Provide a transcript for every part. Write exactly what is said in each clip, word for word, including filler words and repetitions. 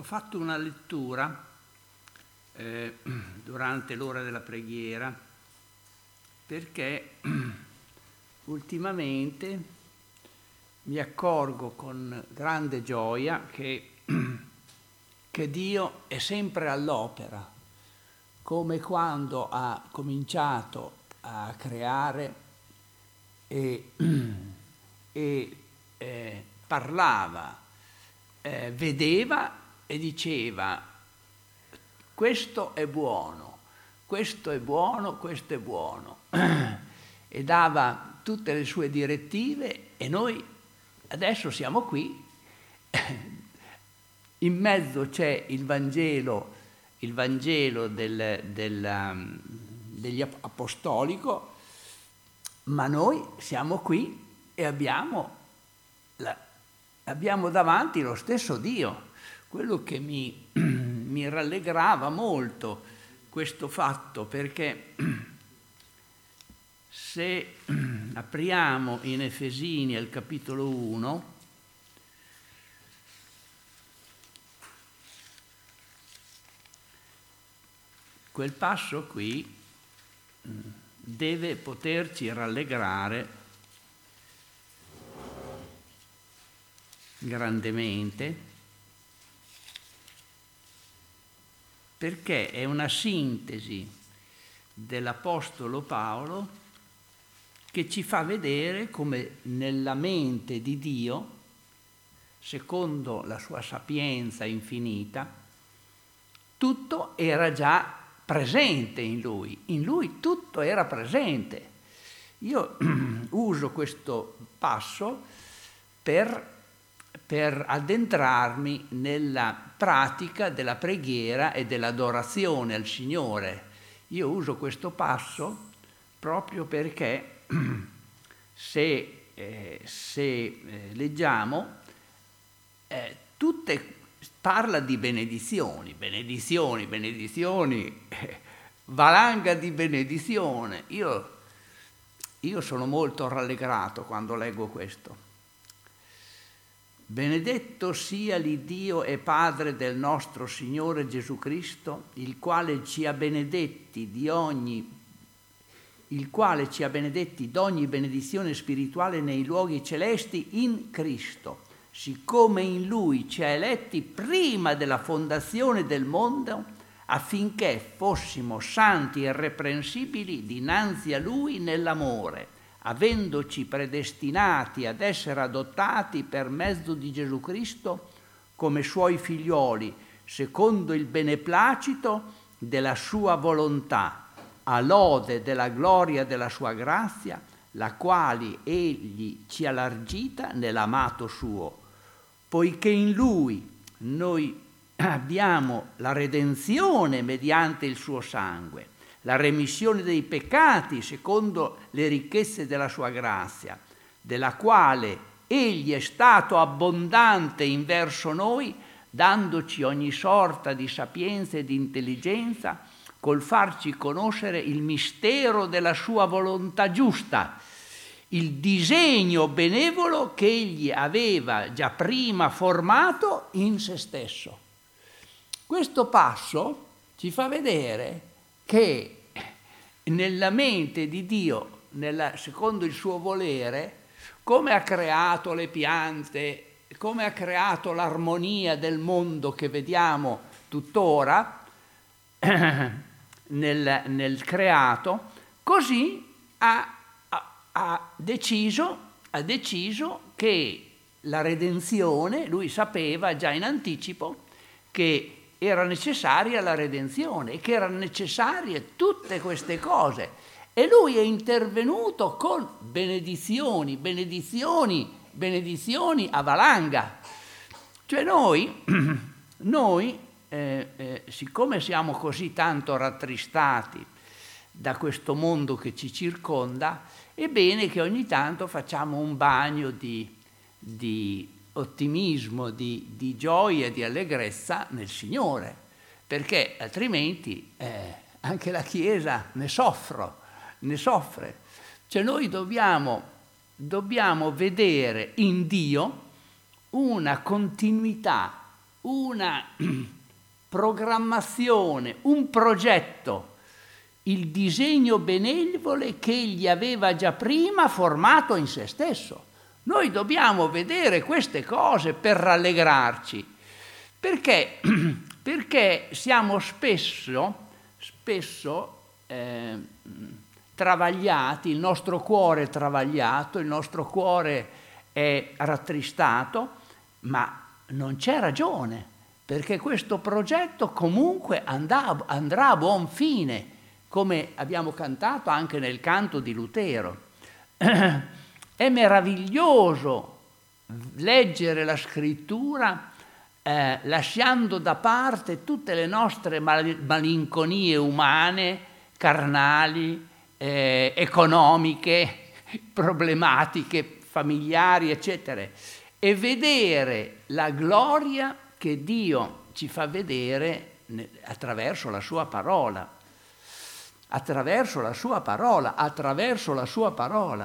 ho fatto una lettura eh, durante l'ora della preghiera perché ultimamente mi accorgo con grande gioia che, che Dio è sempre all'opera, come quando ha cominciato a creare e, e eh, parlava, eh, vedeva e diceva: questo è buono, questo è buono, questo è buono, e dava tutte le sue direttive, e noi adesso siamo qui, in mezzo c'è il Vangelo, il Vangelo del, del, degli apostolico, ma noi siamo qui e abbiamo, la, abbiamo davanti lo stesso Dio. Quello che mi, mi rallegrava molto questo fatto, perché se apriamo in Efesini al capitolo uno, quel passo qui deve poterci rallegrare grandemente, perché è una sintesi dell'Apostolo Paolo che ci fa vedere come nella mente di Dio, secondo la sua sapienza infinita, tutto era già presente in lui, in lui tutto era presente. Io uso questo passo per, per addentrarmi nella pratica della preghiera e dell'adorazione al Signore. Io uso questo passo proprio perché se, eh, se eh, leggiamo eh, tutte parla di benedizioni, benedizioni, benedizioni, eh, valanga di benedizione. Io, io sono molto rallegrato quando leggo questo. Benedetto sia l'Iddio e Padre del nostro Signore Gesù Cristo, il quale ci ha benedetti di ogni il quale ci ha benedetti d'ogni benedizione spirituale nei luoghi celesti in Cristo, siccome in Lui ci ha eletti prima della fondazione del mondo, affinché fossimo santi e irreprensibili dinanzi a Lui nell'amore, avendoci predestinati ad essere adottati per mezzo di Gesù Cristo come Suoi figlioli, secondo il beneplacito della Sua volontà, a lode della gloria della sua grazia, la quale egli ci ha largita nell'amato suo, poiché in lui noi abbiamo la redenzione mediante il suo sangue, la remissione dei peccati secondo le ricchezze della sua grazia, della quale egli è stato abbondante in verso noi, dandoci ogni sorta di sapienza e di intelligenza, col farci conoscere il mistero della sua volontà giusta, il disegno benevolo che egli aveva già prima formato in se stesso. Questo passo ci fa vedere che nella mente di Dio, nella, secondo il suo volere, come ha creato le piante, come ha creato l'armonia del mondo che vediamo tuttora, Nel, nel creato, così ha, ha, ha, deciso, ha deciso che la redenzione, lui sapeva già in anticipo che era necessaria la redenzione, che erano necessarie tutte queste cose, e lui è intervenuto con benedizioni, benedizioni, benedizioni a valanga. Cioè noi, noi Eh, eh, siccome siamo così tanto rattristati da questo mondo che ci circonda, è bene che ogni tanto facciamo un bagno di, di ottimismo, di, di gioia e di allegrezza nel Signore, perché altrimenti eh, anche la Chiesa ne soffre, ne soffre. Cioè noi dobbiamo, dobbiamo vedere in Dio una continuità una programmazione, un progetto, il disegno benevole che egli aveva già prima formato in se stesso. Noi dobbiamo vedere queste cose per rallegrarci, perché, perché siamo spesso, spesso eh, travagliati, il nostro cuore è travagliato, il nostro cuore è rattristato, ma non c'è ragione, perché questo progetto comunque andrà, andrà a buon fine, come abbiamo cantato anche nel canto di Lutero. È meraviglioso leggere la scrittura eh, lasciando da parte tutte le nostre malinconie umane, carnali, eh, economiche, problematiche, familiari, eccetera, e vedere la gloria che Dio ci fa vedere attraverso la sua parola, attraverso la sua parola, attraverso la sua parola.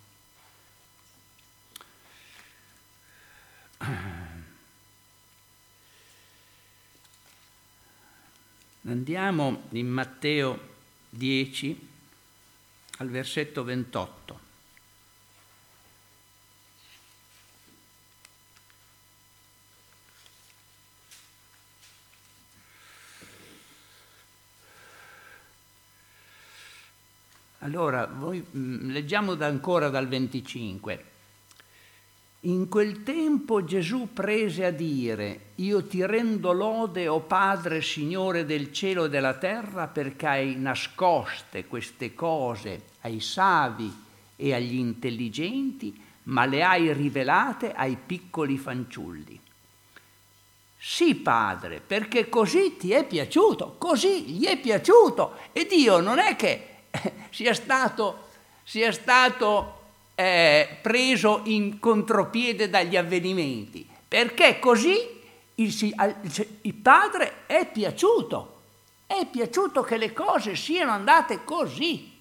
Andiamo in Matteo dieci al versetto ventotto. Allora, voi, mh, leggiamo da ancora dal venticinque. In quel tempo Gesù prese a dire: io ti rendo lode, o Padre, Signore del cielo e della terra, perché hai nascoste queste cose ai savi e agli intelligenti, ma le hai rivelate ai piccoli fanciulli. Sì, Padre, perché così ti è piaciuto, così gli è piaciuto. E Dio non è che sia stato, sia stato eh, preso in contropiede dagli avvenimenti, perché così il, il Padre è piaciuto, è piaciuto che le cose siano andate così.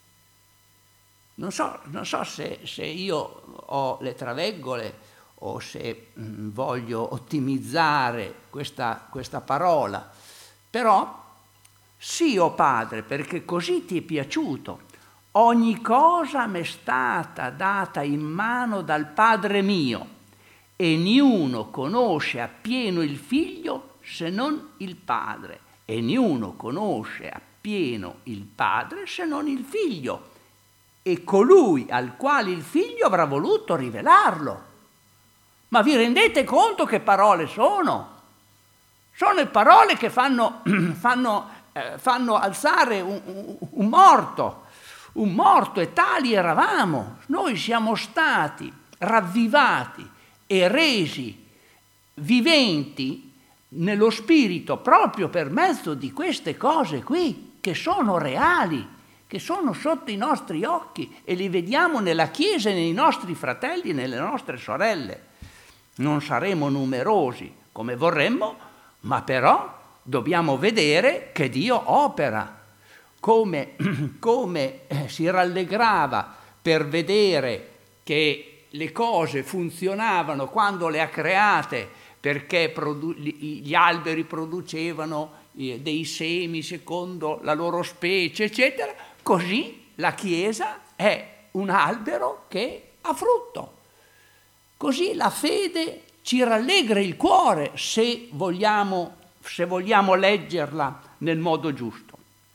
Non so, non so se, se io ho le traveggole o se mh, voglio ottimizzare questa, questa parola, però sì, o Padre, perché così ti è piaciuto. Ogni cosa m'è stata data in mano dal Padre mio, e niuno conosce appieno il Figlio se non il Padre, e niuno conosce appieno il Padre se non il Figlio, e colui al quale il Figlio avrà voluto rivelarlo. Ma vi rendete conto che parole sono? Sono parole che fanno, fanno, eh, fanno alzare un, un, un morto. Un morto, e tali eravamo. Noi siamo stati ravvivati e resi viventi nello spirito proprio per mezzo di queste cose qui, che sono reali, che sono sotto i nostri occhi e li vediamo nella Chiesa e nei nostri fratelli e nelle nostre sorelle. Non saremo numerosi come vorremmo, ma però dobbiamo vedere che Dio opera. Come, come si rallegrava per vedere che le cose funzionavano quando le ha create, perché produ- gli alberi producevano dei semi secondo la loro specie, eccetera, così la Chiesa è un albero che ha frutto. Così la fede ci rallegra il cuore, se vogliamo, se vogliamo leggerla nel modo giusto.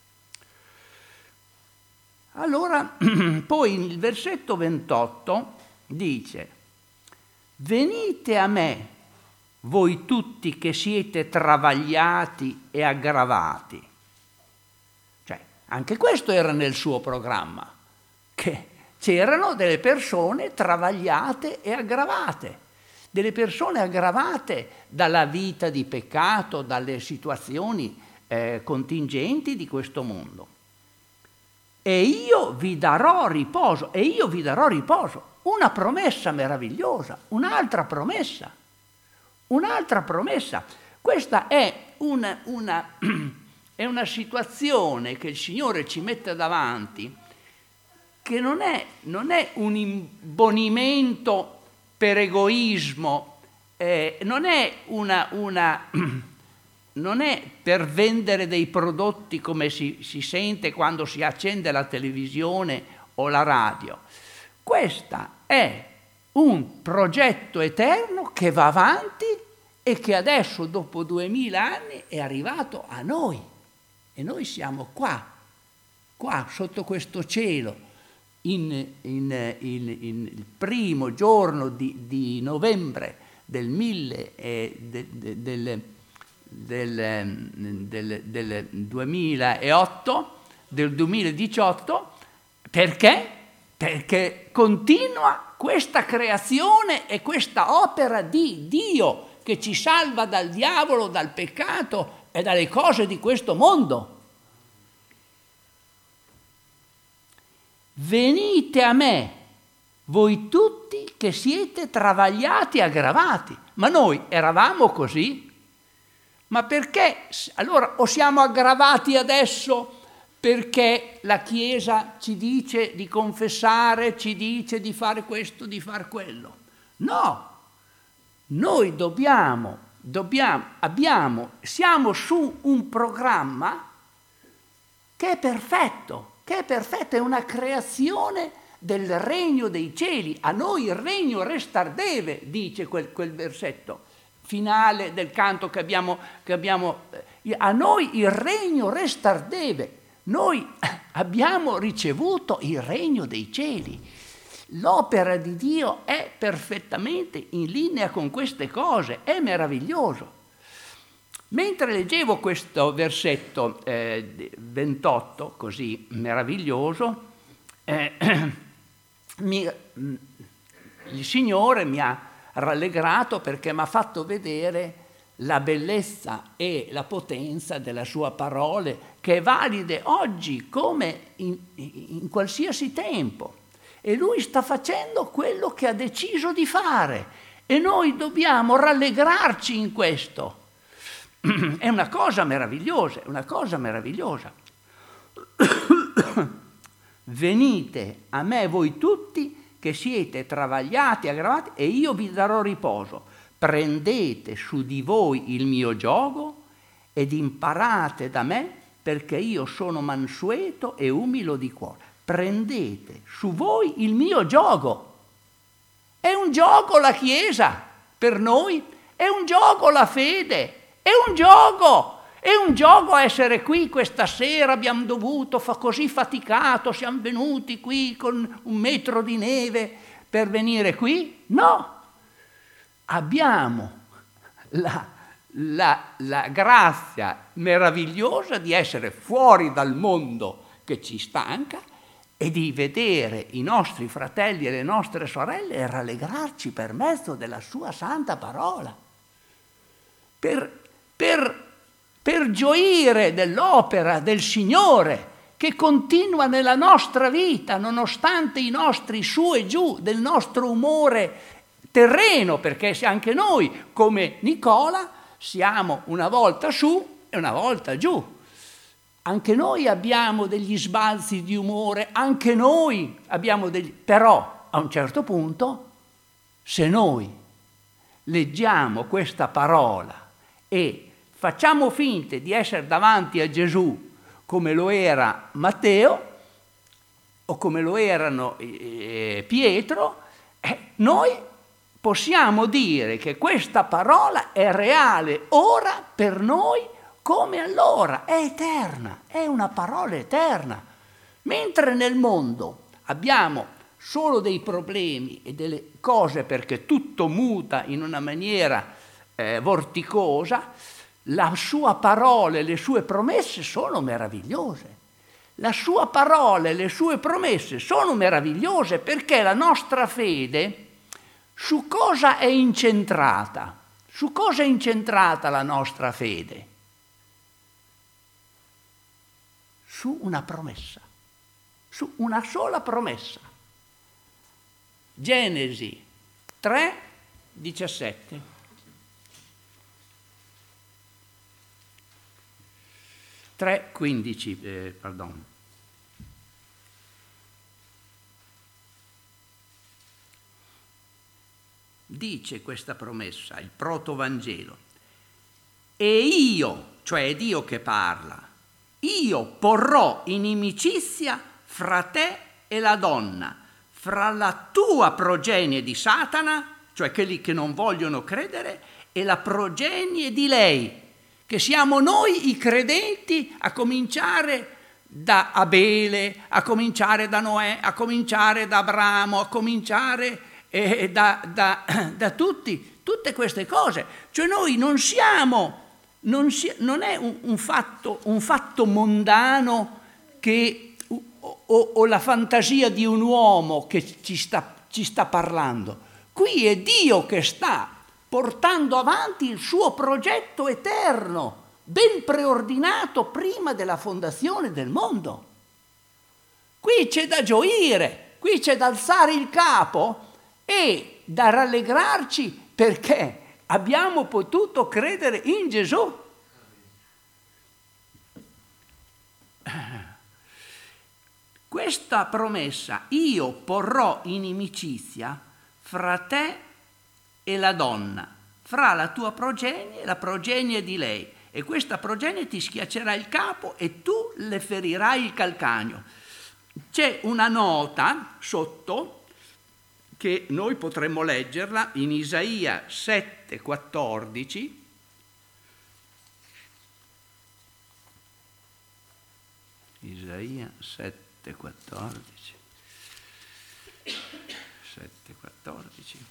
Allora, poi il versetto ventotto dice: venite a me, voi tutti che siete travagliati e aggravati. Cioè, anche questo era nel suo programma, che c'erano delle persone travagliate e aggravate, delle persone aggravate dalla vita di peccato, dalle situazioni eh, contingenti di questo mondo. E io vi darò riposo, e io vi darò riposo. Una promessa meravigliosa, un'altra promessa, un'altra promessa. Questa è una, una, è una situazione che il Signore ci mette davanti, che non è, non è un imbonimento per egoismo eh, non è una, una non è per vendere dei prodotti come si, si sente quando si accende la televisione o la radio. Questa è un progetto eterno che va avanti e che adesso, dopo duemila anni, è arrivato a noi. E noi siamo qua, qua, sotto questo cielo, in, in, in, in il primo giorno di, di novembre del mille eh, de, de, del, del, del, del duemilaotto, del duemiladiciotto, perché? Perché continua questa creazione e questa opera di Dio che ci salva dal diavolo, dal peccato e dalle cose di questo mondo. Venite a me, voi tutti che siete travagliati e aggravati. Ma noi eravamo così? Ma perché? Allora, o siamo aggravati adesso perché la Chiesa ci dice di confessare, ci dice di fare questo, di fare quello? No! Noi dobbiamo, dobbiamo, abbiamo, siamo su un programma che è perfetto, che è perfetto, è una creazione del regno dei cieli. A noi il regno restar deve, dice quel, quel versetto finale del canto che abbiamo, che abbiamo. A noi il regno restar deve. Noi abbiamo ricevuto il regno dei cieli. L'opera di Dio è perfettamente in linea con queste cose, è meraviglioso. Mentre leggevo questo versetto eh, ventotto, così meraviglioso, eh, mi, il Signore mi ha rallegrato perché mi ha fatto vedere la bellezza e la potenza della sua parola, che è valide oggi come in, in qualsiasi tempo. E lui sta facendo quello che ha deciso di fare e noi dobbiamo rallegrarci in questo. È una cosa meravigliosa, è una cosa meravigliosa. Venite a me voi tutti che siete travagliati e aggravati e io vi darò riposo. Prendete su di voi il mio giogo ed imparate da me, perché io sono mansueto e umile di cuore. Prendete su voi il mio giogo. È un gioco la Chiesa per noi, è un gioco la fede, è un gioco, è un gioco essere qui questa sera. Abbiamo dovuto, fa così faticato, siamo venuti qui con un metro di neve per venire qui? No, abbiamo la, la, la grazia meravigliosa di essere fuori dal mondo che ci stanca e di vedere i nostri fratelli e le nostre sorelle e rallegrarci per mezzo della sua santa parola, per, per, per gioire dell'opera del Signore che continua nella nostra vita, nonostante i nostri su e giù del nostro umore terreno, perché anche noi, come Nicola, siamo una volta su e una volta giù. Anche noi abbiamo degli sbalzi di umore, anche noi abbiamo degli... Però, a un certo punto, se noi leggiamo questa parola e facciamo finta di essere davanti a Gesù come lo era Matteo o come lo erano eh, Pietro, eh, noi possiamo dire che questa parola è reale ora per noi come allora, è eterna, è una parola eterna. Mentre nel mondo abbiamo solo dei problemi e delle cose perché tutto muta in una maniera eh, vorticosa, la sua parola e le sue promesse sono meravigliose. La sua parola e le sue promesse sono meravigliose perché la nostra fede su cosa è incentrata? Su cosa è incentrata la nostra fede? Su una promessa, su una sola promessa. Genesi tre, diciassette. tre, quindici, eh, pardon. dice questa promessa, il protovangelo: e io, cioè è Dio che parla, io porrò inimicizia fra te e la donna, fra la tua progenie di Satana, cioè quelli che non vogliono credere, e la progenie di lei, che siamo noi i credenti, a cominciare da Abele, a cominciare da Noè, a cominciare da Abramo, a cominciare eh, da, da, da tutti, tutte queste cose. Cioè noi non siamo, non, si, non è un, un, fatto, un fatto mondano che, o, o la fantasia di un uomo che ci sta, ci sta parlando. Qui è Dio che sta portando avanti il suo progetto eterno, ben preordinato prima della fondazione del mondo. Qui c'è da gioire, qui c'è da alzare il capo e da rallegrarci perché abbiamo potuto credere in Gesù. Questa promessa: io porrò inimicizia fra te e la donna, fra la tua progenie e la progenie di lei, e questa progenie ti schiaccerà il capo e tu le ferirai il calcagno. C'è una nota sotto che noi potremmo leggerla in Isaia sette quattordici. Isaia sette quattordici. sette quattordici.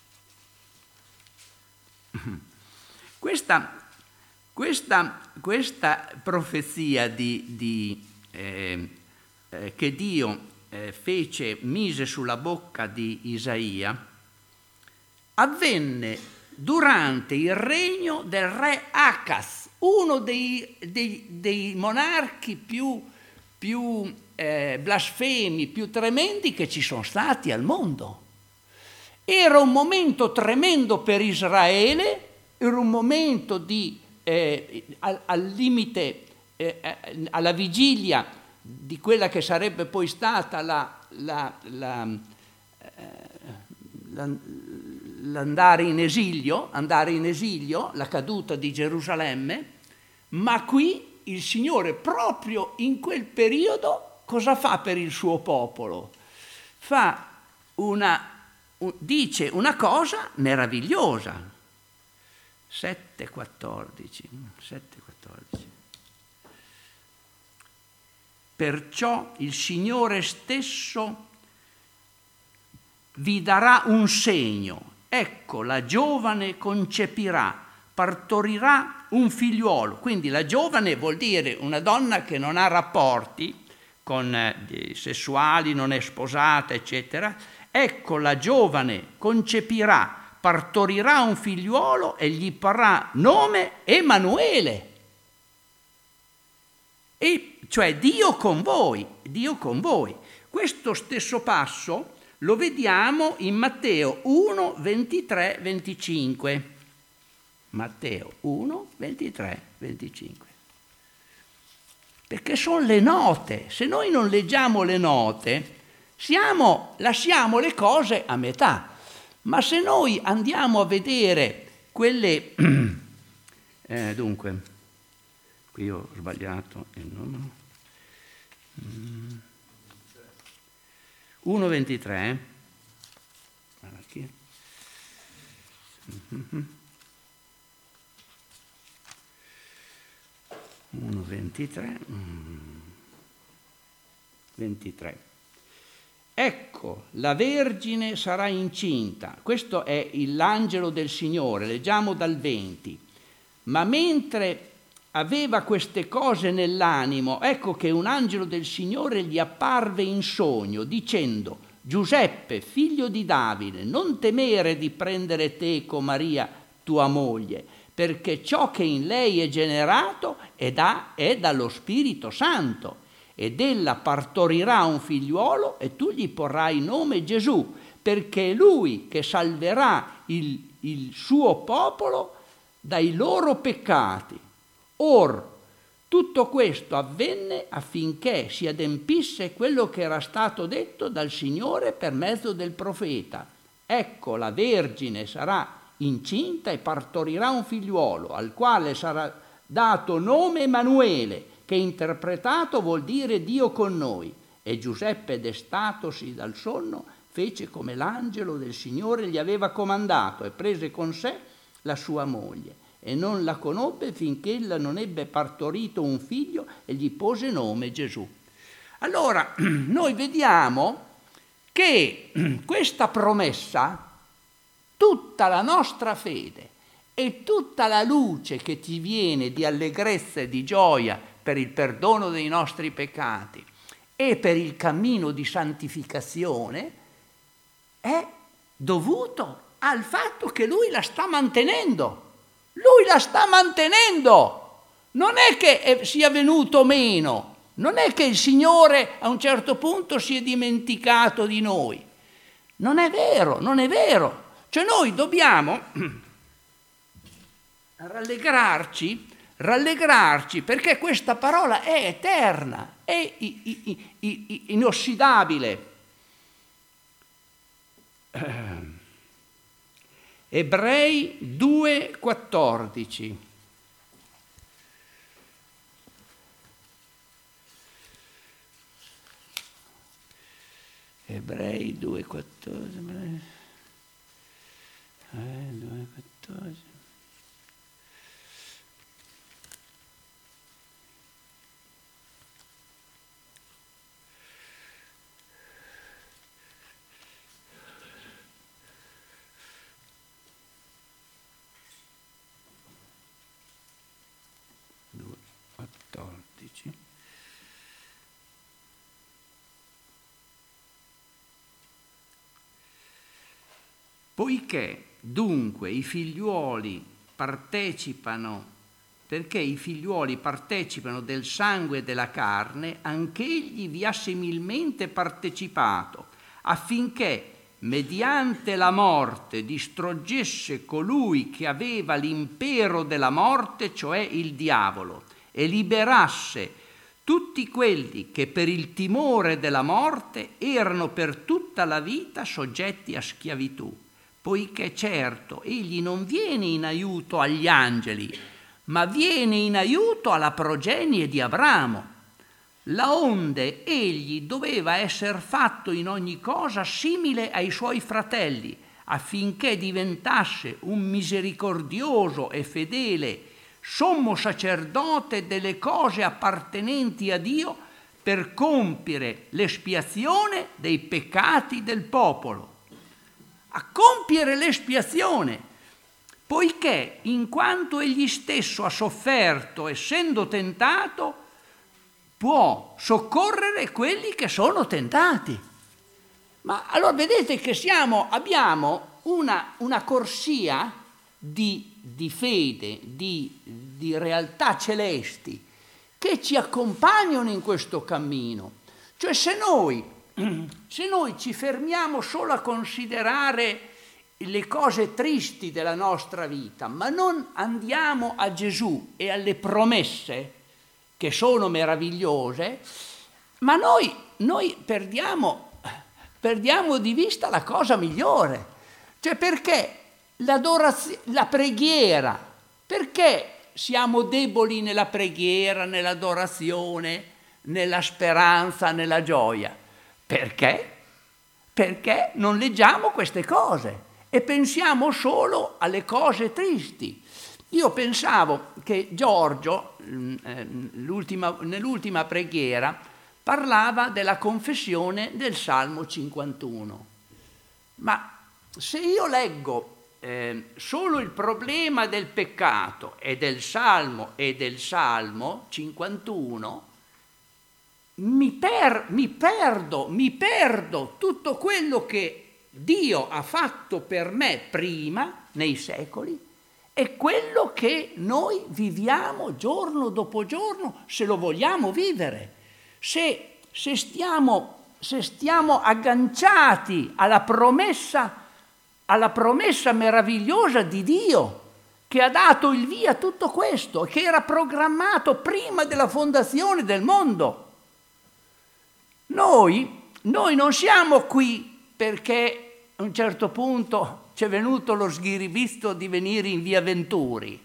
Questa, questa, questa profezia di, di, eh, eh, che Dio eh, fece, mise sulla bocca di Isaia, avvenne durante il regno del re Acaz, uno dei, dei, dei monarchi più, più eh, blasfemi, più tremendi che ci sono stati al mondo. Era un momento tremendo per Israele, era un momento di, eh, al, al limite, eh, alla vigilia di quella che sarebbe poi stata la, la, la, eh, la, l'andare in esilio, andare in esilio, la caduta di Gerusalemme, ma qui il Signore proprio in quel periodo cosa fa per il suo popolo? Fa una dice una cosa meravigliosa. sette quattordici. Perciò il Signore stesso vi darà un segno. Ecco, la giovane concepirà, partorirà un figliuolo. Quindi la giovane vuol dire una donna che non ha rapporti con eh, sessuali, non è sposata, eccetera. Ecco, la giovane concepirà, partorirà un figliuolo e gli porrà nome Emanuele. E cioè Dio con voi, Dio con voi. Questo stesso passo lo vediamo in Matteo uno, ventitré, venticinque. Matteo uno, ventitré, venticinque. Perché sono le note. Se noi non leggiamo le note, siamo, lasciamo le cose a metà. Ma se noi andiamo a vedere quelle... eh, dunque, qui ho sbagliato il numero. uno ventitré. uno ventitré. ventitré. Ecco, la Vergine sarà incinta. Questo è l'angelo del Signore, leggiamo dal venti. Ma mentre aveva queste cose nell'animo, ecco che un angelo del Signore gli apparve in sogno, dicendo: Giuseppe, figlio di Davide, non temere di prendere te con Maria, tua moglie, perché ciò che in lei è generato è, da, è dallo Spirito Santo. Ed ella partorirà un figliuolo e tu gli porrai nome Gesù, perché è lui che salverà il, il suo popolo dai loro peccati. Or, tutto questo avvenne affinché si adempisse quello che era stato detto dal Signore per mezzo del profeta. Ecco, la Vergine sarà incinta e partorirà un figliuolo, al quale sarà dato nome Emanuele, che interpretato vuol dire Dio con noi. E Giuseppe, destatosi dal sonno, fece come l'angelo del Signore gli aveva comandato e prese con sé la sua moglie, e non la conobbe finché ella non ebbe partorito un figlio e gli pose nome Gesù. Allora, noi vediamo che questa promessa, tutta la nostra fede e tutta la luce che ti viene di allegrezza e di gioia per il perdono dei nostri peccati e per il cammino di santificazione, è dovuto al fatto che Lui la sta mantenendo. Lui la sta mantenendo. Non è che sia venuto meno. Non è che il Signore a un certo punto si è dimenticato di noi. Non è vero, non è vero. Cioè noi dobbiamo rallegrarci, rallegrarci perché questa parola è eterna, è inossidabile. Ebrei due quattordici. Ebrei due quattordici. Eh, due quattordici. quattordici. Poiché dunque i figliuoli partecipano, perché i figliuoli partecipano del sangue e della carne, anch'egli vi ha similmente partecipato, affinché mediante la morte distruggesse colui che aveva l'impero della morte, cioè il diavolo, e liberasse tutti quelli che per il timore della morte erano per tutta la vita soggetti a schiavitù. Poiché certo egli non viene in aiuto agli angeli, ma viene in aiuto alla progenie di Abramo. Laonde egli doveva essere fatto in ogni cosa simile ai suoi fratelli, affinché diventasse un misericordioso e fedele sommo sacerdote delle cose appartenenti a Dio, per compiere l'espiazione dei peccati del popolo. A compiere l'espiazione, poiché in quanto egli stesso ha sofferto essendo tentato, può soccorrere quelli che sono tentati. Ma allora vedete che siamo, abbiamo una, una corsia di, di fede, di, di realtà celesti che ci accompagnano in questo cammino. Cioè se noi Se noi ci fermiamo solo a considerare le cose tristi della nostra vita, ma non andiamo a Gesù e alle promesse che sono meravigliose, ma noi, noi perdiamo, perdiamo di vista la cosa migliore. Cioè perché l'adorazione, la preghiera, perché siamo deboli nella preghiera, nell'adorazione, nella speranza, nella gioia? Perché? Perché non leggiamo queste cose e pensiamo solo alle cose tristi. Io pensavo che Giorgio, l'ultima, nell'ultima preghiera, parlava della confessione del Salmo cinquantuno. Ma se io leggo eh, solo il problema del peccato e del Salmo e del Salmo cinquantuno, Mi, per, mi perdo, mi perdo tutto quello che Dio ha fatto per me prima, nei secoli, e quello che noi viviamo giorno dopo giorno, se lo vogliamo vivere. Se, se, stiamo, se stiamo agganciati alla promessa, alla promessa meravigliosa di Dio, che ha dato il via a tutto questo, che era programmato prima della fondazione del mondo. Noi, noi non siamo qui perché a un certo punto ci è venuto lo sghiribizzo di venire in via Venturi.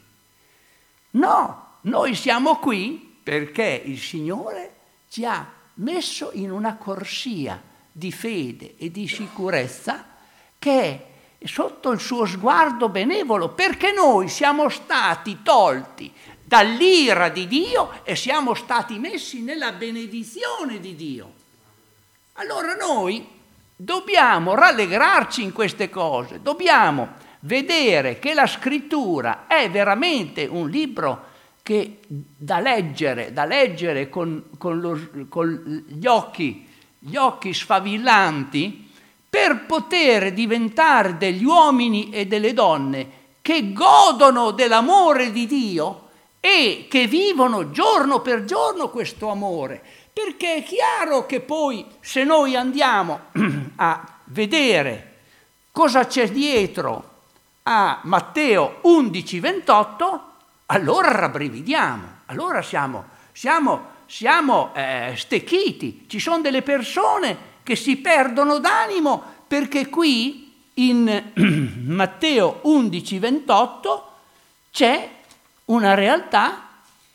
No, noi siamo qui perché il Signore ci ha messo in una corsia di fede e di sicurezza che è sotto il suo sguardo benevolo, perché noi siamo stati tolti dall'ira di Dio e siamo stati messi nella benedizione di Dio. Allora noi dobbiamo rallegrarci in queste cose, dobbiamo vedere che la Scrittura è veramente un libro che da leggere, da leggere con, con, lo, con gli occhi, gli occhi sfavillanti, per poter diventare degli uomini e delle donne che godono dell'amore di Dio e che vivono giorno per giorno questo amore. Perché è chiaro che poi, se noi andiamo a vedere cosa c'è dietro a Matteo undici ventotto, allora rabbrividiamo, allora siamo, siamo, siamo eh, stecchiti. Ci sono delle persone che si perdono d'animo perché qui in Matteo undici ventotto c'è una realtà,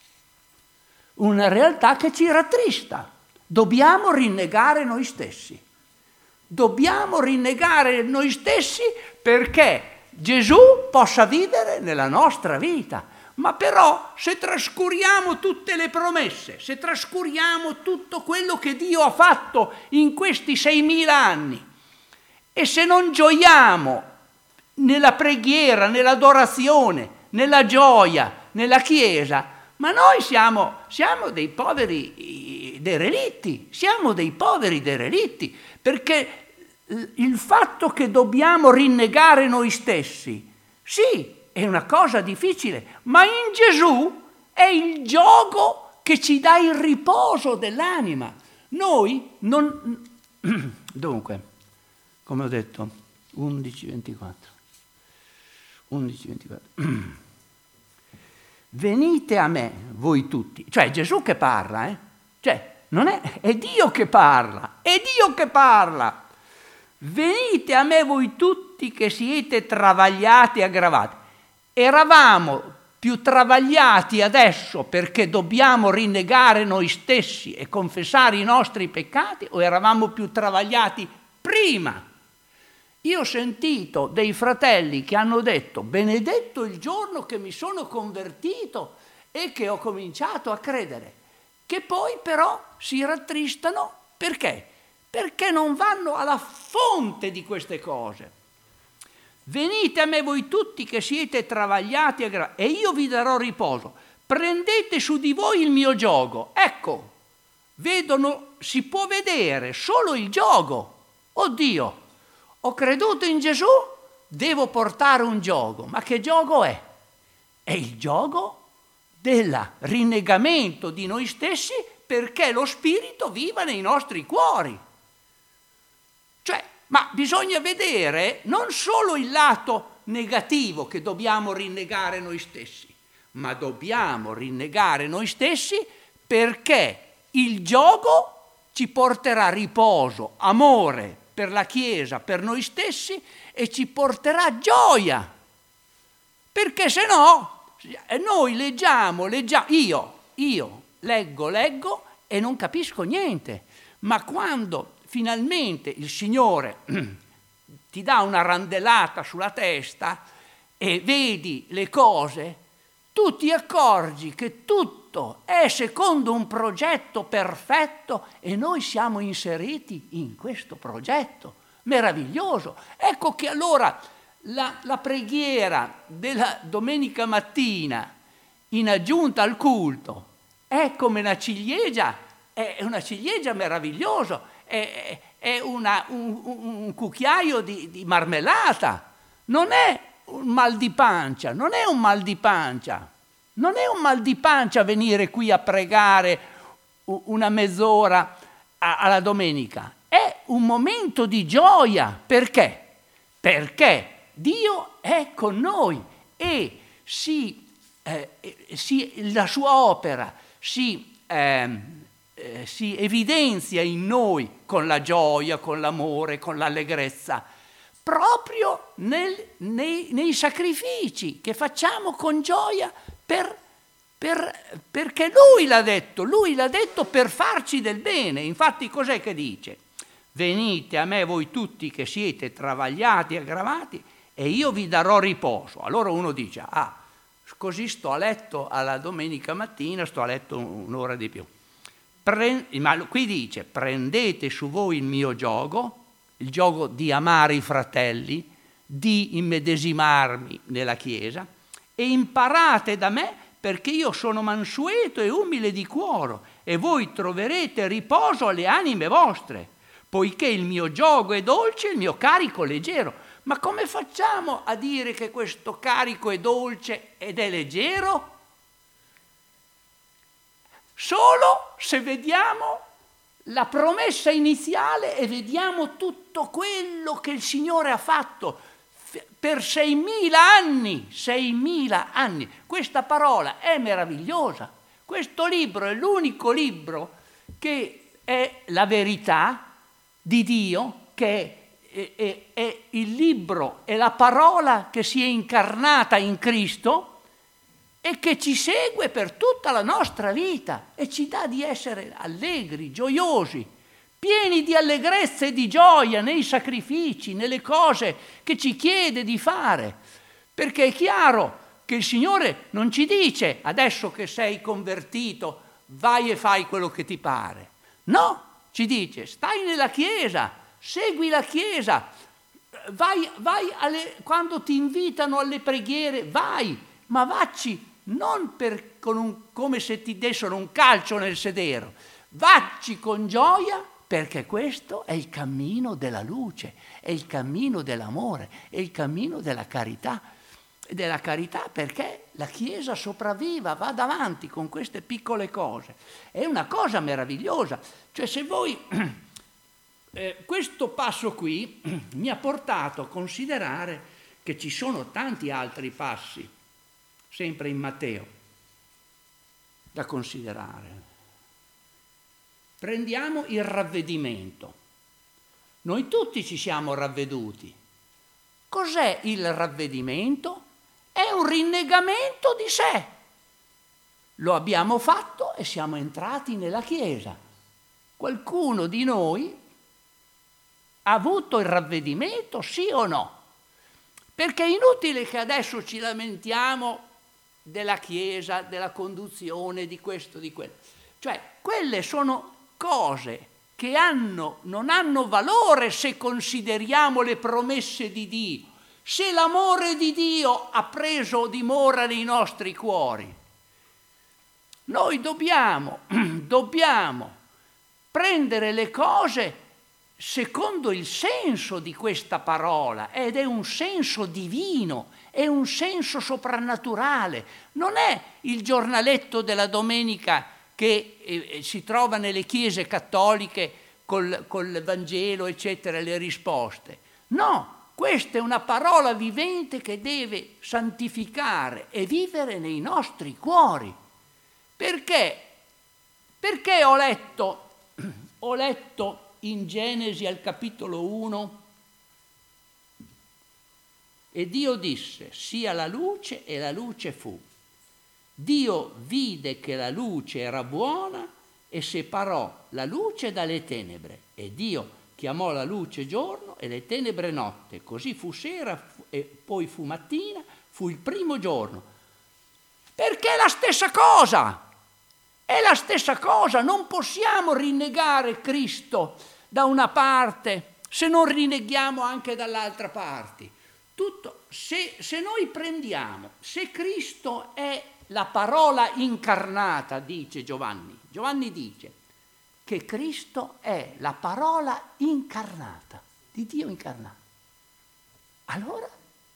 una realtà che ci rattrista. Dobbiamo rinnegare noi stessi. Dobbiamo rinnegare noi stessi perché Gesù possa vivere nella nostra vita. Ma però se trascuriamo tutte le promesse, se trascuriamo tutto quello che Dio ha fatto in questi seimila anni e se non gioiamo nella preghiera, nell'adorazione, nella gioia, nella Chiesa, ma noi siamo, siamo dei poveri derelitti, siamo dei poveri derelitti, perché il fatto che dobbiamo rinnegare noi stessi, sì, è una cosa difficile, ma in Gesù è il giogo che ci dà il riposo dell'anima. Noi non... Dunque, come ho detto, undici ventiquattro. undici ventiquattro. Venite a me, voi tutti. Cioè, è Gesù che parla, eh? Cioè, non è... è Dio che parla, è Dio che parla. Venite a me voi tutti che siete travagliati e aggravati. Eravamo più travagliati adesso perché dobbiamo rinnegare noi stessi e confessare i nostri peccati, o eravamo più travagliati prima? Io ho sentito dei fratelli che hanno detto: benedetto il giorno che mi sono convertito e che ho cominciato a credere, che poi però si rattristano. Perché? Perché non vanno alla fonte di queste cose. Venite a me voi tutti che siete travagliati e, gra- e io vi darò riposo. Prendete su di voi il mio giogo. Ecco, vedono, si può vedere solo il giogo. Oddio, ho creduto in Gesù, devo portare un giogo. Ma che giogo è? È il giogo del rinnegamento di noi stessi perché lo Spirito viva nei nostri cuori. Cioè, ma bisogna vedere non solo il lato negativo che dobbiamo rinnegare noi stessi, ma dobbiamo rinnegare noi stessi perché il giogo ci porterà riposo, amore per la Chiesa, per noi stessi, e ci porterà gioia. Perché se no, noi leggiamo, leggiamo, io, io leggo, leggo e non capisco niente. Ma quando finalmente il Signore ti dà una randellata sulla testa e vedi le cose, tu ti accorgi che tutto è secondo un progetto perfetto e noi siamo inseriti in questo progetto meraviglioso. Ecco che allora la, la preghiera della domenica mattina in aggiunta al culto è come una ciliegia, è una ciliegia meravigliosa, è, è una, un, un cucchiaio di, di marmellata, non è un mal di pancia, non è un mal di pancia, non è un mal di pancia venire qui a pregare una mezz'ora a, alla domenica, è un momento di gioia. Perché? Perché Dio è con noi e si, eh, si, la sua opera si... Eh, Eh, si evidenzia in noi con la gioia, con l'amore, con l'allegrezza, proprio nel, nei, nei sacrifici che facciamo con gioia per, per, perché Lui l'ha detto, Lui l'ha detto per farci del bene. Infatti cos'è che dice? Venite a me voi tutti che siete travagliati e aggravati e io vi darò riposo. Allora uno dice, ah, così sto a letto alla domenica mattina, sto a letto un'ora di più. Pre- ma qui dice, prendete su voi il mio giogo, il giogo di amare i fratelli, di immedesimarmi nella Chiesa, e imparate da me perché io sono mansueto e umile di cuore e voi troverete riposo alle anime vostre, poiché il mio giogo è dolce e il mio carico leggero. Ma come facciamo a dire che questo carico è dolce ed è leggero? Solo se vediamo la promessa iniziale e vediamo tutto quello che il Signore ha fatto per seimila anni, seimila anni. Questa parola è meravigliosa. Questo libro è l'unico libro che è la verità di Dio, che è, è, è il libro, è la parola che si è incarnata in Cristo e che ci segue per tutta la nostra vita e ci dà di essere allegri, gioiosi, pieni di allegrezza e di gioia nei sacrifici, nelle cose che ci chiede di fare. Perché è chiaro che il Signore non ci dice adesso che sei convertito vai e fai quello che ti pare. No, ci dice stai nella Chiesa, segui la Chiesa, vai, vai alle, quando ti invitano alle preghiere, vai, ma vacci non per, con un, come se ti dessero un calcio nel sedere, vacci con gioia perché questo è il cammino della luce, è il cammino dell'amore, è il cammino della carità, della carità perché la Chiesa sopravviva, va avanti con queste piccole cose. È una cosa meravigliosa. Cioè se voi, eh, questo passo qui mi ha portato a considerare che ci sono tanti altri passi, sempre in Matteo, da considerare. Prendiamo il ravvedimento. Noi tutti ci siamo ravveduti. Cos'è il ravvedimento? È un rinnegamento di sé. Lo abbiamo fatto e siamo entrati nella Chiesa. Qualcuno di noi ha avuto il ravvedimento, sì o no? Perché è inutile che adesso ci lamentiamo della Chiesa, della conduzione, di questo, di quello. Cioè, quelle sono cose che hanno, non hanno valore se consideriamo le promesse di Dio, se l'amore di Dio ha preso dimora nei nostri cuori. Noi dobbiamo, dobbiamo prendere le cose secondo il senso di questa parola, ed è un senso divino, è un senso soprannaturale, non è il giornaletto della domenica che eh, si trova nelle chiese cattoliche col, col Vangelo, eccetera, le risposte. No, questa è una parola vivente che deve santificare e vivere nei nostri cuori. Perché? Perché ho letto, ho letto in Genesi al capitolo uno, e Dio disse sia la luce e la luce fu. Dio vide che la luce era buona e separò la luce dalle tenebre e Dio chiamò la luce giorno e le tenebre notte. Così fu sera e poi fu mattina, fu il primo giorno. Perché è la stessa cosa, è la stessa cosa, non possiamo rinnegare Cristo da una parte se non rinneghiamo anche dall'altra parte. Tutto, se, se noi prendiamo, se Cristo è la parola incarnata, dice Giovanni, Giovanni dice che Cristo è la parola incarnata, di Dio incarnato. Allora,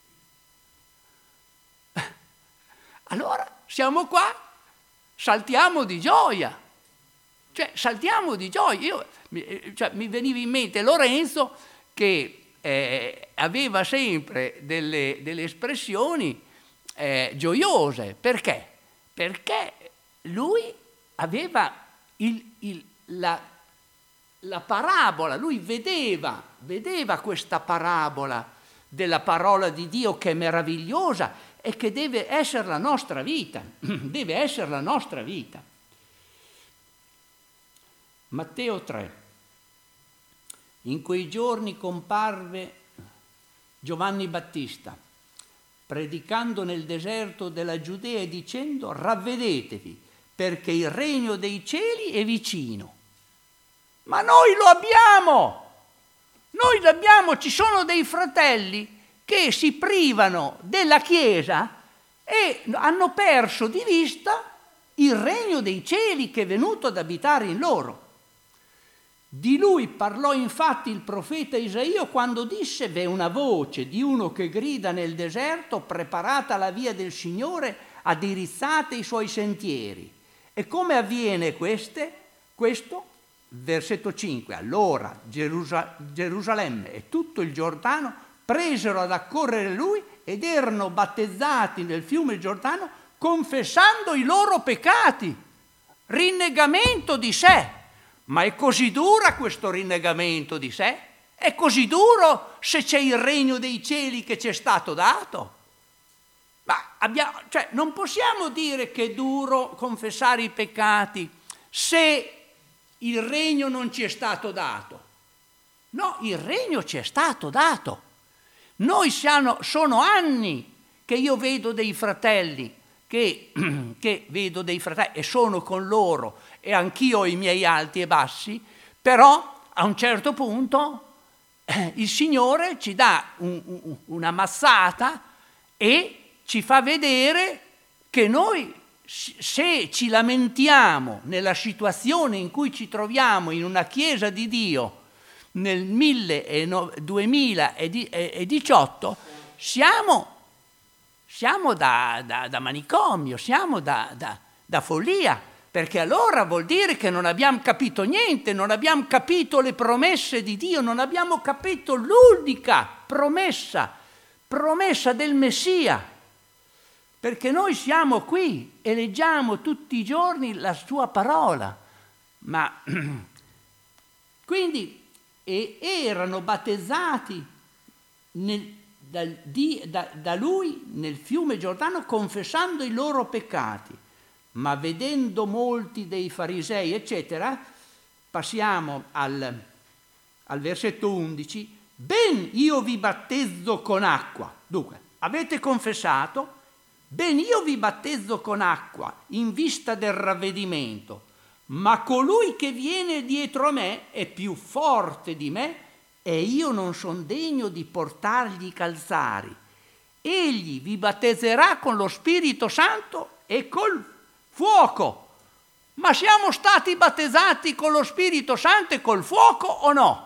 allora siamo qua, saltiamo di gioia, cioè saltiamo di gioia. Io, cioè, mi veniva in mente Lorenzo che eh, aveva sempre delle, delle espressioni eh, gioiose. Perché? Perché lui aveva il, il, la, la parabola, lui vedeva, vedeva questa parabola della parola di Dio che è meravigliosa e che deve essere la nostra vita, deve essere la nostra vita. Matteo tre. In quei giorni comparve Giovanni Battista, predicando nel deserto della Giudea e dicendo: ravvedetevi, perché il regno dei cieli è vicino. Ma noi lo abbiamo, noi l'abbiamo, ci sono dei fratelli che si privano della Chiesa e hanno perso di vista il regno dei cieli che è venuto ad abitare in loro. Di lui parlò infatti il profeta Isaia quando disse: v'è una voce di uno che grida nel deserto, preparata la via del Signore, addirizzate i suoi sentieri. E come avviene queste? Questo? Versetto cinque. Allora Gerusal- Gerusalemme e tutto il Giordano presero ad accorrere lui ed erano battezzati nel fiume Giordano, confessando i loro peccati. Rinnegamento di sé. Ma è così dura questo rinnegamento di sé? È così duro se c'è il regno dei cieli che ci è stato dato? Ma abbiamo, cioè, non possiamo dire che è duro confessare i peccati se il regno non ci è stato dato. No, il regno ci è stato dato. Noi siamo, sono anni che io vedo dei fratelli, che, che vedo dei fratelli e sono con loro, e anch'io ho i miei alti e bassi, però a un certo punto eh, il Signore ci dà un, un, una mazzata e ci fa vedere che noi, se ci lamentiamo nella situazione in cui ci troviamo in una chiesa di Dio nel duemiladiciotto, siamo, siamo da, da, da manicomio, siamo da, da, da follia, perché allora vuol dire che non abbiamo capito niente, non abbiamo capito le promesse di Dio, non abbiamo capito l'unica promessa, promessa del Messia. Perché noi siamo qui e leggiamo tutti i giorni la sua parola, ma quindi e erano battezzati nel, da, di, da, da lui nel fiume Giordano confessando i loro peccati. Ma vedendo molti dei farisei, eccetera, passiamo al, al versetto undici, ben io vi battezzo con acqua. Dunque, avete confessato? Ben io vi battezzo con acqua in vista del ravvedimento, ma colui che viene dietro a me è più forte di me e io non son degno di portargli i calzari. Egli vi battezzerà con lo Spirito Santo e col fuoco. Ma siamo stati battezzati con lo Spirito Santo e col fuoco o no?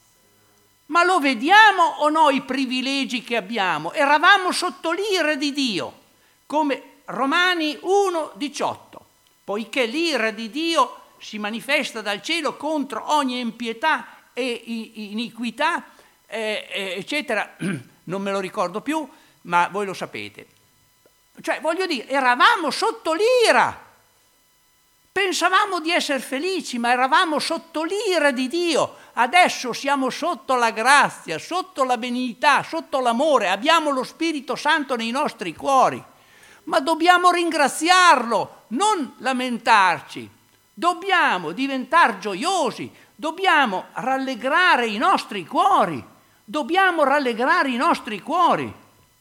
Ma lo vediamo o no i privilegi che abbiamo? Eravamo sotto l'ira di Dio, come Romani uno diciotto, poiché l'ira di Dio si manifesta dal cielo contro ogni impietà e iniquità, eh, eccetera. Non me lo ricordo più, ma voi lo sapete. Cioè, voglio dire, eravamo sotto l'ira. Pensavamo di essere felici, ma eravamo sotto l'ira di Dio. Adesso siamo sotto la grazia, sotto la benignità, sotto l'amore. Abbiamo lo Spirito Santo nei nostri cuori. Ma dobbiamo ringraziarlo, non lamentarci. Dobbiamo diventare gioiosi, dobbiamo rallegrare i nostri cuori. Dobbiamo rallegrare i nostri cuori.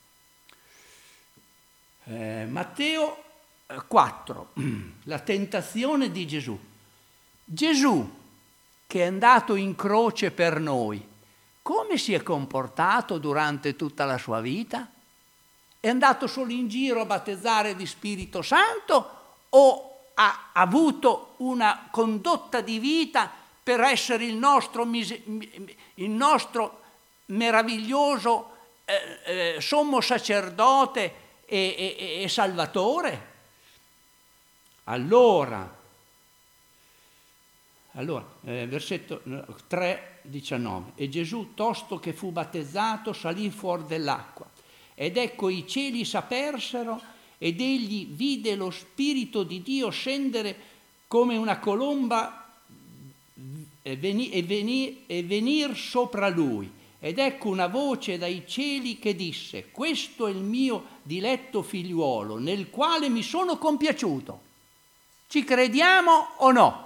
Eh, Matteo quattro, la tentazione di Gesù. Gesù, che è andato in croce per noi, come si è comportato durante tutta la sua vita? È andato solo in giro a battezzare di Spirito Santo o ha avuto una condotta di vita per essere il nostro, il nostro meraviglioso eh, eh, sommo sacerdote e, e, e salvatore? Allora, allora eh, versetto tre diciannove, e Gesù, tosto che fu battezzato, salì fuori dell'acqua, ed ecco i cieli s'apersero ed egli vide lo Spirito di Dio scendere come una colomba e, veni, e, veni, e venir sopra lui, ed ecco una voce dai cieli che disse: questo è il mio diletto figliuolo, nel quale mi sono compiaciuto. Ci crediamo o no?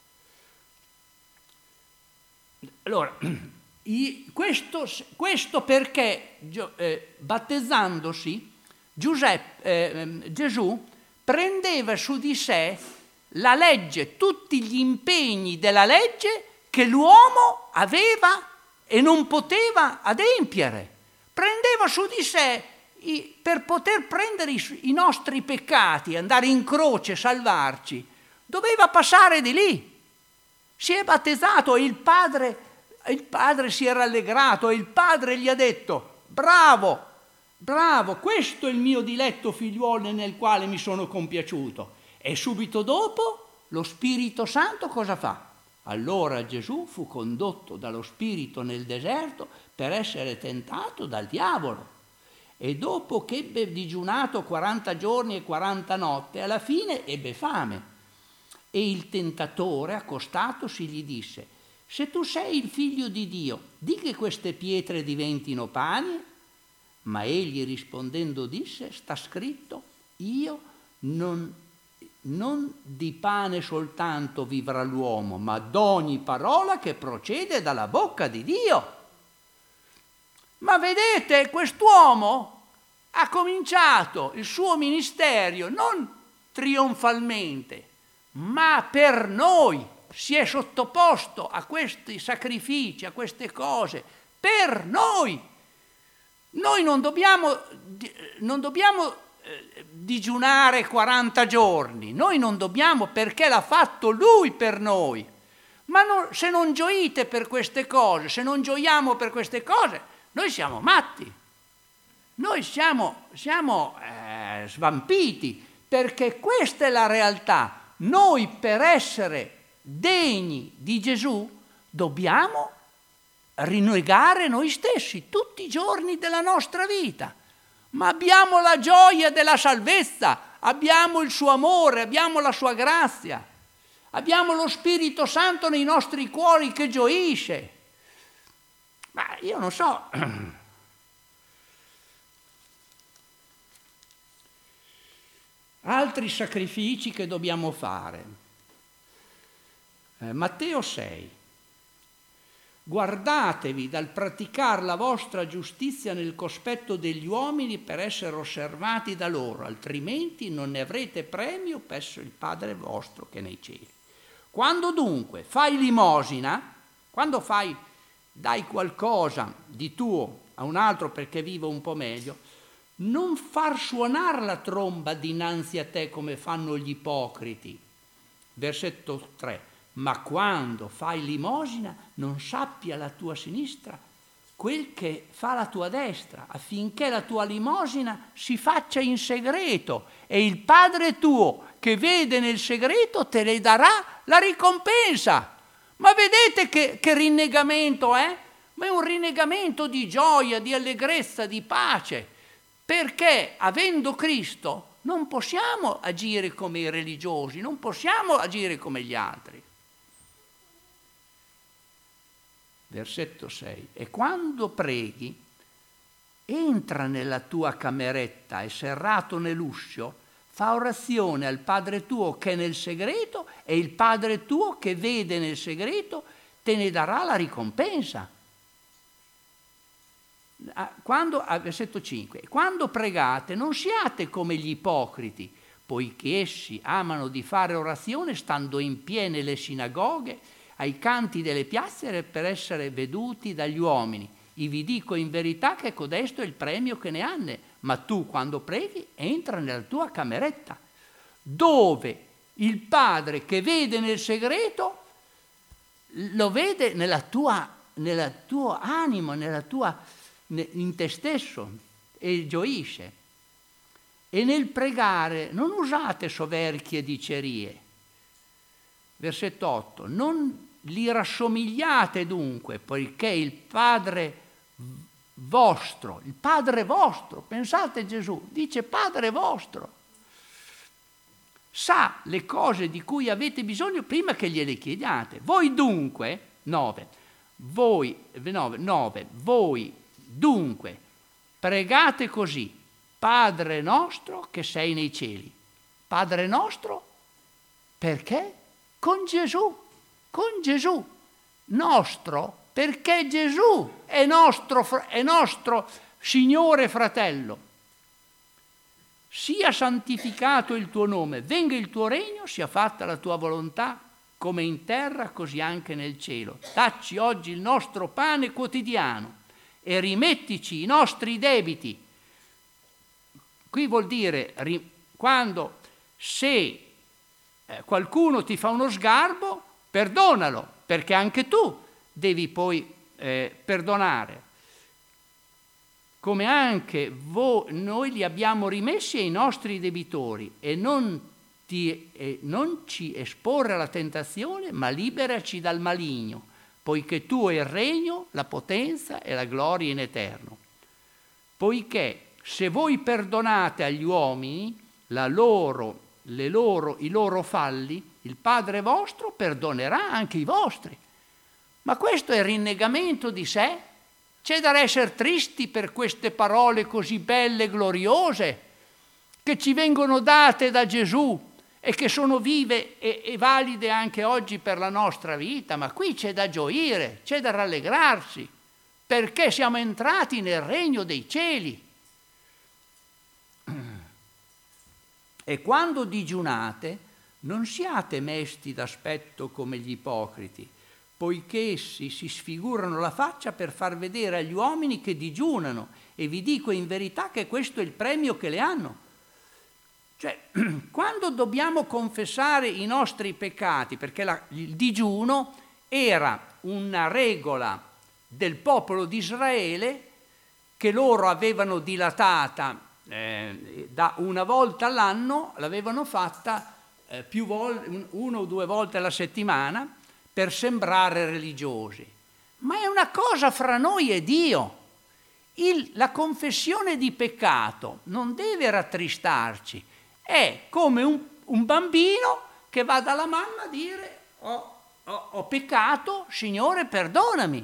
Allora, questo, questo perché eh, battezzandosi Giuseppe, eh, Gesù prendeva su di sé la legge, tutti gli impegni della legge che l'uomo aveva e non poteva adempiere. Prendeva su di sé i, per poter prendere i, i nostri peccati, andare in croce, salvarci. Doveva passare di lì. Si è battezzato e il padre, il padre si è rallegrato e il padre gli ha detto: bravo, bravo, questo è il mio diletto figliuolo nel quale mi sono compiaciuto. E subito dopo lo Spirito Santo cosa fa? Allora Gesù fu condotto dallo Spirito nel deserto per essere tentato dal diavolo. E dopo che ebbe digiunato quaranta giorni e quaranta notti, alla fine ebbe fame. E il tentatore, accostatosi, gli disse: se tu sei il figlio di Dio, di che queste pietre diventino pani? Ma egli rispondendo disse: sta scritto, io non, non di pane soltanto vivrà l'uomo, ma d'ogni parola che procede dalla bocca di Dio. Ma vedete, quest'uomo ha cominciato il suo ministero non trionfalmente, ma per noi. Si è sottoposto a questi sacrifici, a queste cose, per noi. Noi non dobbiamo, non dobbiamo eh, digiunare quaranta giorni, noi non dobbiamo, perché l'ha fatto Lui per noi. Ma no, se non gioite per queste cose, se non gioiamo per queste cose, noi siamo matti, noi siamo, siamo eh, svampiti, perché questa è la realtà. Noi per essere degni di Gesù dobbiamo rinnegare noi stessi tutti i giorni della nostra vita, ma abbiamo la gioia della salvezza, abbiamo il suo amore, abbiamo la sua grazia, abbiamo lo Spirito Santo nei nostri cuori che gioisce. Ma io non so, altri sacrifici che dobbiamo fare. Eh, Matteo sei. Guardatevi dal praticare la vostra giustizia nel cospetto degli uomini per essere osservati da loro, altrimenti non ne avrete premio presso il Padre vostro che è nei cieli. Quando dunque fai limosina, quando fai, dai qualcosa di tuo a un altro perché viva un po' meglio, non far suonare la tromba dinanzi a te come fanno gli ipocriti. Versetto tre. Ma quando fai limosina non sappia la tua sinistra quel che fa la tua destra, affinché la tua limosina si faccia in segreto e il Padre tuo che vede nel segreto te ne darà la ricompensa. Ma vedete che, che rinnegamento è? Ma è un rinnegamento di gioia, di allegrezza, di pace, perché avendo Cristo non possiamo agire come i religiosi, non possiamo agire come gli altri. Versetto sei. E quando preghi, entra nella tua cameretta e serrato nell'uscio, fa orazione al Padre tuo che è nel segreto, e il Padre tuo che vede nel segreto te ne darà la ricompensa. Quando, versetto cinque. Quando pregate non siate come gli ipocriti, poiché essi amano di fare orazione stando in piene le sinagoghe, ai canti delle piazze per essere veduti dagli uomini. I vi dico in verità che codesto è il premio che ne hanno, ma tu quando preghi entra nella tua cameretta, dove il Padre che vede nel segreto lo vede nella tua, nella tua anima, nella tua, in te stesso, e gioisce. E nel pregare non usate soverchie dicerie. Versetto otto. Non li rassomigliate dunque, poiché il Padre vostro, il Padre vostro, pensate Gesù, dice Padre vostro, sa le cose di cui avete bisogno prima che gliele chiediate. Voi dunque, nove, voi, nove, voi dunque pregate così: Padre nostro che sei nei cieli. Padre nostro perché? Con Gesù, con Gesù. Nostro perché Gesù è nostro, è nostro Signore e fratello. Sia santificato il tuo nome, venga il tuo regno, sia fatta la tua volontà, come in terra, così anche nel cielo. Dacci oggi il nostro pane quotidiano e rimettici i nostri debiti. Qui vuol dire, quando se eh, qualcuno ti fa uno sgarbo, perdonalo, perché anche tu devi poi eh, perdonare. Come anche voi, noi li abbiamo rimessi ai nostri debitori, e non, ti, e non ci esporre alla tentazione, ma liberaci dal maligno, poiché tuo è il regno, la potenza e la gloria in eterno. Poiché se voi perdonate agli uomini la loro, le loro, i loro falli, il Padre vostro perdonerà anche i vostri. Ma questo è il rinnegamento di sé? C'è da essere tristi per queste parole così belle e gloriose che ci vengono date da Gesù e che sono vive e, e valide anche oggi per la nostra vita, ma qui c'è da gioire, c'è da rallegrarsi, perché siamo entrati nel regno dei cieli. E quando digiunate, non siate mesti d'aspetto come gli ipocriti, poiché essi si sfigurano la faccia per far vedere agli uomini che digiunano, e vi dico in verità che questo è il premio che le hanno. Cioè, quando dobbiamo confessare i nostri peccati, perché la, il digiuno era una regola del popolo di Israele che loro avevano dilatata eh, da una volta all'anno, l'avevano fatta eh, più volte, una o due volte alla settimana, per sembrare religiosi. Ma è una cosa fra noi e Dio. Il, la confessione di peccato non deve rattristarci. È come un, un bambino che va dalla mamma a dire ho, ho, ho peccato, Signore perdonami,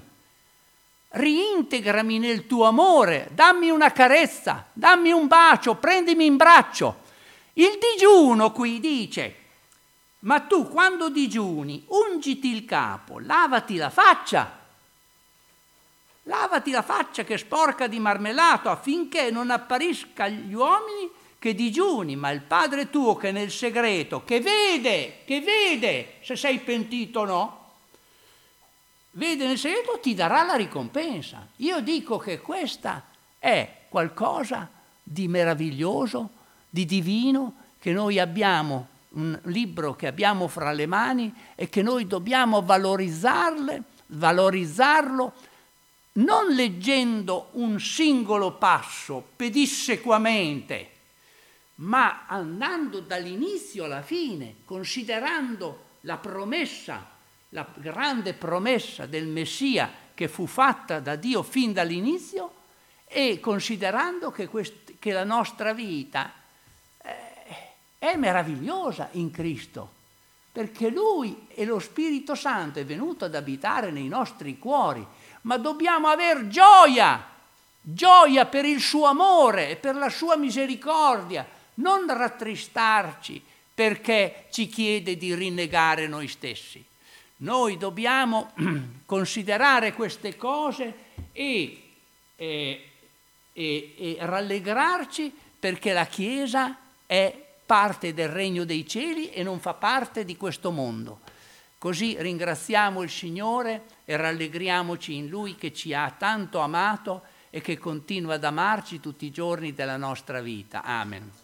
reintegrami nel tuo amore, dammi una carezza, dammi un bacio, prendimi in braccio. Il digiuno qui dice: ma tu quando digiuni ungiti il capo, lavati la faccia, lavati la faccia che è sporca di marmellato, affinché non apparisca agli uomini che digiuni, ma il Padre tuo che è nel segreto, che vede, che vede se sei pentito o no, vede nel segreto, ti darà la ricompensa. Io dico che questa è qualcosa di meraviglioso, di divino, che noi abbiamo, un libro che abbiamo fra le mani e che noi dobbiamo valorizzarle, valorizzarlo, non leggendo un singolo passo pedissequamente, ma andando dall'inizio alla fine, considerando la promessa, la grande promessa del Messia che fu fatta da Dio fin dall'inizio, e considerando che, quest- che la nostra vita eh, è meravigliosa in Cristo, perché Lui e lo Spirito Santo è venuto ad abitare nei nostri cuori, ma dobbiamo aver gioia, gioia per il suo amore e per la sua misericordia, non rattristarci perché ci chiede di rinnegare noi stessi. Noi dobbiamo considerare queste cose e, e, e, e rallegrarci, perché la Chiesa è parte del regno dei cieli e non fa parte di questo mondo. Così ringraziamo il Signore e rallegriamoci in Lui che ci ha tanto amato e che continua ad amarci tutti i giorni della nostra vita. Amen.